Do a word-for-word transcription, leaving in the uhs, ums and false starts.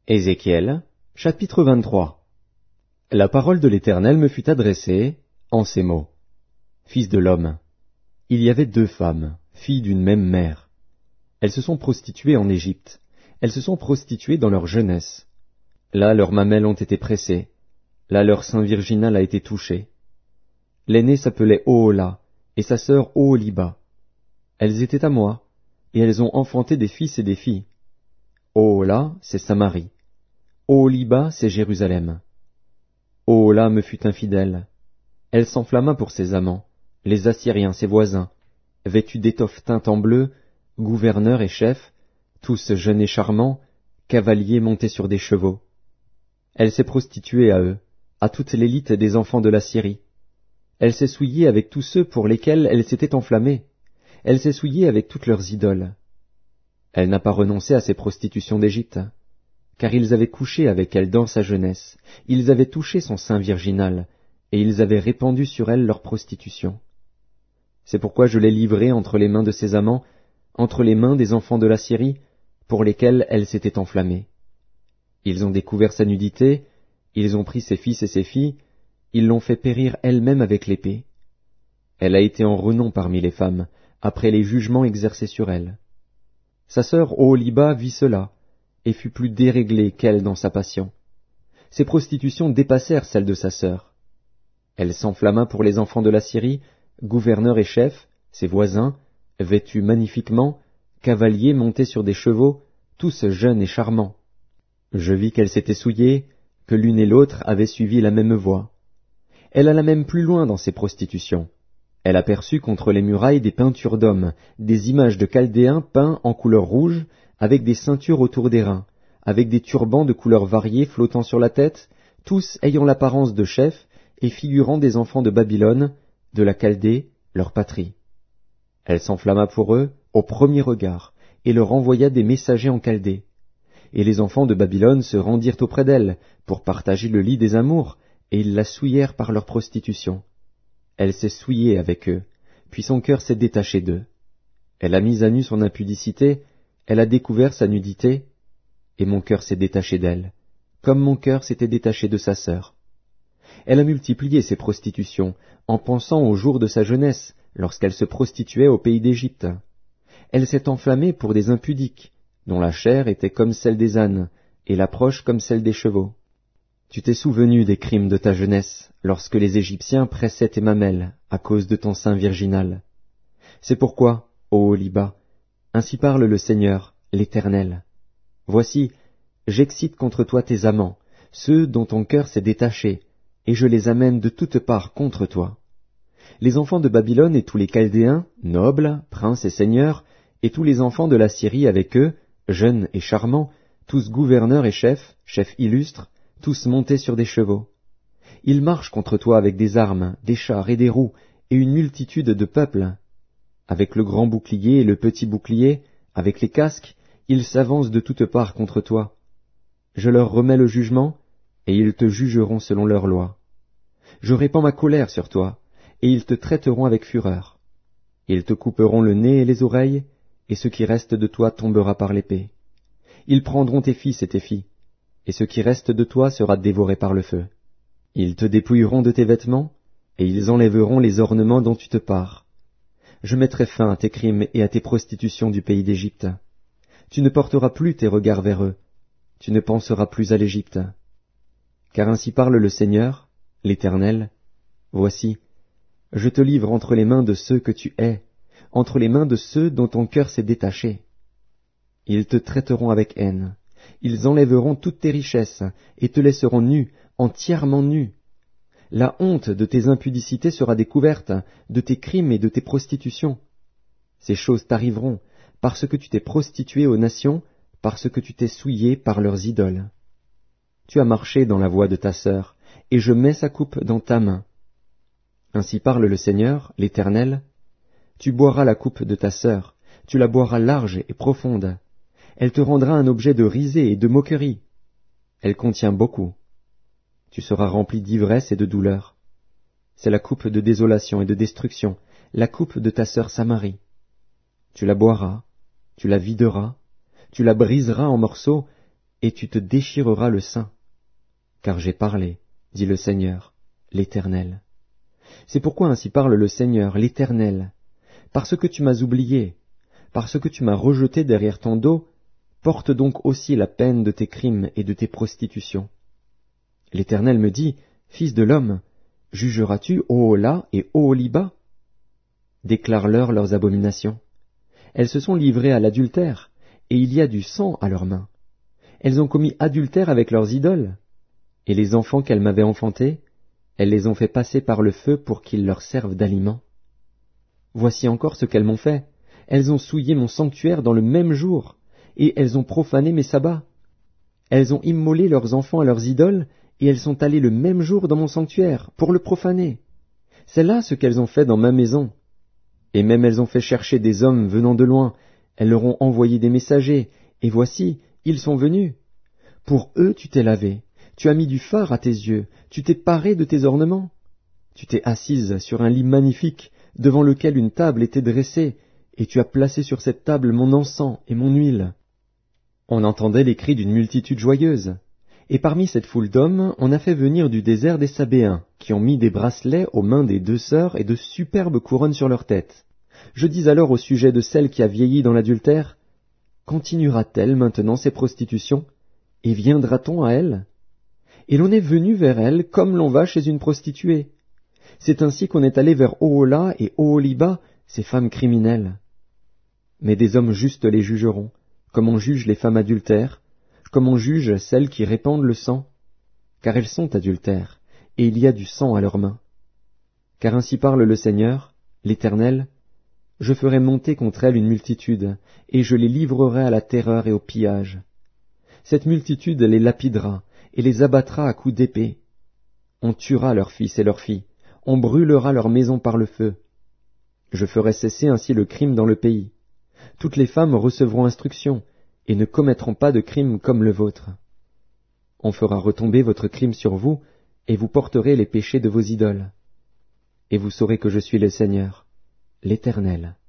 Ézéchiel, chapitre vingt-trois. La parole de l'Éternel me fut adressée en ces mots. Fils de l'homme, il y avait deux femmes, filles d'une même mère. Elles se sont prostituées en Égypte. Elles se sont prostituées dans leur jeunesse. Là leurs mamelles ont été pressées. Là leur sein virginal a été touché. L'aînée s'appelait Ohola, et sa sœur Oholiba. Elles étaient à moi, et elles ont enfanté des fils et des filles. Ohola, c'est Samarie. Oholiba, c'est Jérusalem. Ohola me fut infidèle. Elle s'enflamma pour ses amants, les Assyriens, ses voisins, vêtus d'étoffes teintes en bleu, gouverneurs et chefs, tous jeunes et charmants, cavaliers montés sur des chevaux. Elle s'est prostituée à eux, à toute l'élite des enfants de la Syrie. Elle s'est souillée avec tous ceux pour lesquels elle s'était enflammée. Elle s'est souillée avec toutes leurs idoles. Elle n'a pas renoncé à ses prostitutions d'Égypte, car ils avaient couché avec elle dans sa jeunesse, ils avaient touché son sein virginal, et ils avaient répandu sur elle leur prostitution. C'est pourquoi je l'ai livrée entre les mains de ses amants, entre les mains des enfants de la Syrie, pour lesquels elle s'était enflammée. Ils ont découvert sa nudité, ils ont pris ses fils et ses filles, ils l'ont fait périr elle-même avec l'épée. Elle a été en renom parmi les femmes, après les jugements exercés sur elle. Sa sœur Oholiba vit cela, et fut plus déréglée qu'elle dans sa passion. Ses prostitutions dépassèrent celles de sa sœur. Elle s'enflamma pour les enfants de la Syrie, gouverneurs et chefs, ses voisins, vêtus magnifiquement, cavaliers montés sur des chevaux, tous jeunes et charmants. Je vis qu'elle s'était souillée, que l'une et l'autre avaient suivi la même voie. Elle alla même plus loin dans ses prostitutions. Elle aperçut contre les murailles des peintures d'hommes, des images de Chaldéens peints en couleur rouge, avec des ceintures autour des reins, avec des turbans de couleurs variées flottant sur la tête, tous ayant l'apparence de chefs et figurant des enfants de Babylone, de la Chaldée, leur patrie. Elle s'enflamma pour eux au premier regard, et leur envoya des messagers en Chaldée. Et les enfants de Babylone se rendirent auprès d'elle, pour partager le lit des amours, et ils la souillèrent par leur prostitution. Elle s'est souillée avec eux, puis son cœur s'est détaché d'eux. Elle a mis à nu son impudicité, elle a découvert sa nudité, et mon cœur s'est détaché d'elle, comme mon cœur s'était détaché de sa sœur. Elle a multiplié ses prostitutions, en pensant au jour de sa jeunesse, lorsqu'elle se prostituait au pays d'Égypte. Elle s'est enflammée pour des impudiques, dont la chair était comme celle des ânes, et l'approche comme celle des chevaux. Tu t'es souvenu des crimes de ta jeunesse, lorsque les Égyptiens pressaient tes mamelles, à cause de ton sein virginal. C'est pourquoi, ô Oholiba, ainsi parle le Seigneur, l'Éternel. Voici, j'excite contre toi tes amants, ceux dont ton cœur s'est détaché, et je les amène de toutes parts contre toi. Les enfants de Babylone et tous les Chaldéens, nobles, princes et seigneurs, et tous les enfants de la Syrie avec eux, jeunes et charmants, tous gouverneurs et chefs, chefs illustres, tous montés sur des chevaux. Ils marchent contre toi avec des armes, des chars et des roues, et une multitude de peuples. Avec le grand bouclier et le petit bouclier, avec les casques, ils s'avancent de toutes parts contre toi. Je leur remets le jugement, et ils te jugeront selon leur loi. Je répands ma colère sur toi, et ils te traiteront avec fureur. Ils te couperont le nez et les oreilles, et ce qui reste de toi tombera par l'épée. Ils prendront tes fils et tes filles, et ce qui reste de toi sera dévoré par le feu. Ils te dépouilleront de tes vêtements, et ils enlèveront les ornements dont tu te pares. Je mettrai fin à tes crimes et à tes prostitutions du pays d'Égypte. Tu ne porteras plus tes regards vers eux, tu ne penseras plus à l'Égypte. Car ainsi parle le Seigneur, l'Éternel, voici, je te livre entre les mains de ceux que tu hais, entre les mains de ceux dont ton cœur s'est détaché. Ils te traiteront avec haine, ils enlèveront toutes tes richesses, et te laisseront nu, entièrement nu. La honte de tes impudicités sera découverte, de tes crimes et de tes prostitutions. Ces choses t'arriveront, parce que tu t'es prostitué aux nations, parce que tu t'es souillé par leurs idoles. Tu as marché dans la voie de ta sœur, et je mets sa coupe dans ta main. Ainsi parle le Seigneur, l'Éternel. Tu boiras la coupe de ta sœur, tu la boiras large et profonde. Elle te rendra un objet de risée et de moquerie. Elle contient beaucoup. Tu seras rempli d'ivresse et de douleur. C'est la coupe de désolation et de destruction, la coupe de ta sœur Samarie. Tu la boiras, tu la videras, tu la briseras en morceaux, et tu te déchireras le sein. Car j'ai parlé, dit le Seigneur, l'Éternel. C'est pourquoi ainsi parle le Seigneur, l'Éternel. Parce que tu m'as oublié, parce que tu m'as rejeté derrière ton dos, porte donc aussi la peine de tes crimes et de tes prostitutions. L'Éternel me dit, Fils de l'homme, jugeras-tu Ohola et Oholiba? Déclare-leur leurs abominations. Elles se sont livrées à l'adultère, et il y a du sang à leurs mains. Elles ont commis adultère avec leurs idoles, et les enfants qu'elles m'avaient enfantés, elles les ont fait passer par le feu pour qu'ils leur servent d'aliment. Voici encore ce qu'elles m'ont fait. Elles ont souillé mon sanctuaire dans le même jour, et elles ont profané mes sabbats. Elles ont immolé leurs enfants à leurs idoles, et elles sont allées le même jour dans mon sanctuaire, pour le profaner. C'est là ce qu'elles ont fait dans ma maison. Et même elles ont fait chercher des hommes venant de loin, elles leur ont envoyé des messagers, et voici, ils sont venus. Pour eux tu t'es lavé, tu as mis du fard à tes yeux, tu t'es paré de tes ornements. Tu t'es assise sur un lit magnifique, devant lequel une table était dressée, et tu as placé sur cette table mon encens et mon huile. On entendait les cris d'une multitude joyeuse. Et parmi cette foule d'hommes, on a fait venir du désert des Sabéens, qui ont mis des bracelets aux mains des deux sœurs et de superbes couronnes sur leurs têtes. Je dis alors au sujet de celle qui a vieilli dans l'adultère, continuera-t-elle maintenant ses prostitutions, et viendra-t-on à elle? Et l'on est venu vers elle comme l'on va chez une prostituée. C'est ainsi qu'on est allé vers Ohola et Oholiba, ces femmes criminelles. Mais des hommes justes les jugeront, comme on juge les femmes adultères, comme on juge celles qui répandent le sang, car elles sont adultères, et il y a du sang à leurs mains. Car ainsi parle le Seigneur, l'Éternel, je ferai monter contre elles une multitude, et je les livrerai à la terreur et au pillage. Cette multitude les lapidera, et les abattra à coups d'épée. On tuera leurs fils et leurs filles, on brûlera leurs maisons par le feu. Je ferai cesser ainsi le crime dans le pays. Toutes les femmes recevront instruction, et ne commettront pas de crime comme le vôtre. On fera retomber votre crime sur vous, et vous porterez les péchés de vos idoles. Et vous saurez que je suis le Seigneur, l'Éternel.